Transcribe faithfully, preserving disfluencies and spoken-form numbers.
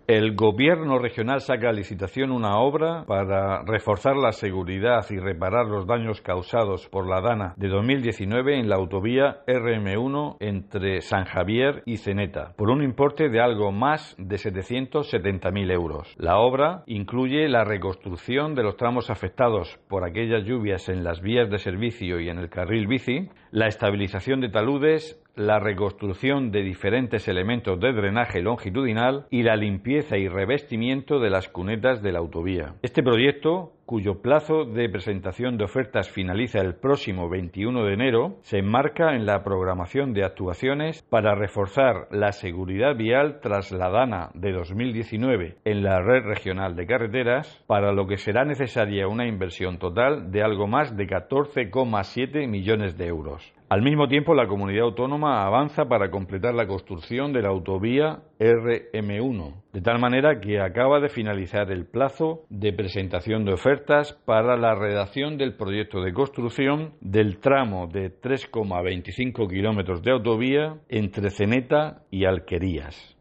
El Gobierno regional saca a licitación una obra para reforzar la seguridad y reparar los daños causados por la Dana de dos mil diecinueve en la autovía R M uno entre San Javier y Ceneta, por un importe de algo más de setecientos setenta mil euros. La obra incluye la reconstrucción de los tramos afectados por aquellas lluvias en las vías de servicio y en el carril bici, la estabilización de taludes, la reconstrucción de diferentes elementos de drenaje longitudinal y la limpieza y revestimiento de las cunetas de la autovía. Este proyecto, cuyo plazo de presentación de ofertas finaliza el próximo veintiuno de enero, se enmarca en la programación de actuaciones para reforzar la seguridad vial tras la Dana de dos mil diecinueve en la red regional de carreteras, para lo que será necesaria una inversión total de algo más de catorce coma siete millones de euros. Al mismo tiempo, la comunidad autónoma avanza para completar la construcción de la autovía R M uno, de tal manera que acaba de finalizar el plazo de presentación de ofertas para la redacción del proyecto de construcción del tramo de tres coma veinticinco kilómetros de autovía entre Ceneta y Alquerías.